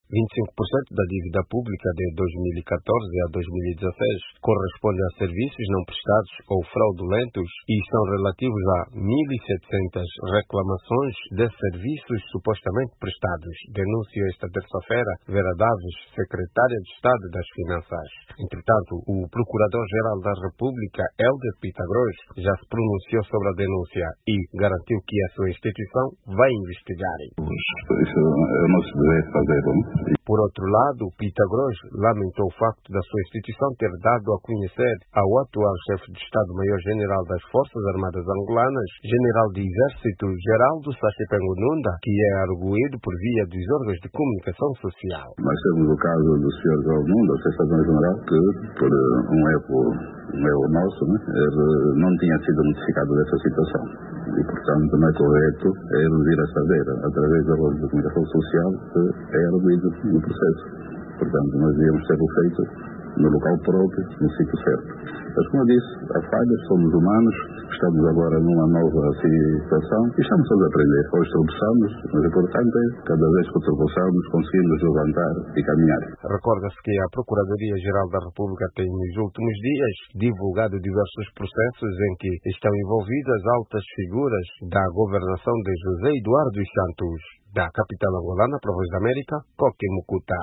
25% da dívida pública de 2014 a 2016 corresponde a serviços não prestados ou fraudulentos e são relativos a 1.700 reclamações de serviços supostamente prestados, denunciou esta terça-feira Vera Daves, secretária de Estado das Finanças. Entretanto, o Procurador-Geral da República, Hélder Pitágoras, já se pronunciou sobre a denúncia e garantiu que a sua instituição vai investigar. Isso é o nosso dever fazer. Por outro lado, Pitágoras lamentou o facto da sua instituição ter dado a conhecer ao atual chefe de Estado-Maior-General das Forças Armadas Angolanas, General de Exército Geraldo Sachetang'o Nunda, que é arguído por via dos órgãos de comunicação social. Nós temos o caso do Sr. Geraldo Nunda, Secretário-General, que por um erro nosso, ele não tinha sido notificado dessa situação. E, portanto, não é correto ele vir a saber, através da órgão de comunicação social, que é arguído no processo. Portanto, nós devíamos ter o feito no local próprio, no sítio certo. Mas, como eu disse, há falhas, somos humanos, estamos agora numa nova situação e estamos todos a aprender. Hoje tropeçamos, mas o importante é, cada vez que tropeçamos, conseguimos levantar e caminhar. Recorda-se que a Procuradoria-Geral da República tem, nos últimos dias, divulgado diversos processos em que estão envolvidas altas figuras da governação de José Eduardo dos Santos, da capital angolana, para a Voz da América, Coque Mucuta.